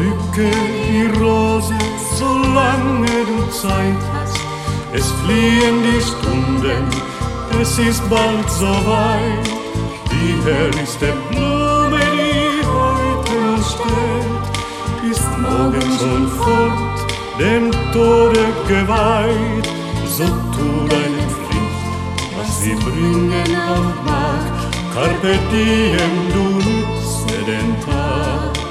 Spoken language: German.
Pflücke die Rose, solange du Zeit hast. Es fliehen die Stunden, es ist bald soweit. Die herrlichste Blume, die heute noch steht, ist morgen schon fort, dem Tode geweiht. So tu deine Pflicht, was sie bringen auch mag. Carpe diem, du nutze den Tag.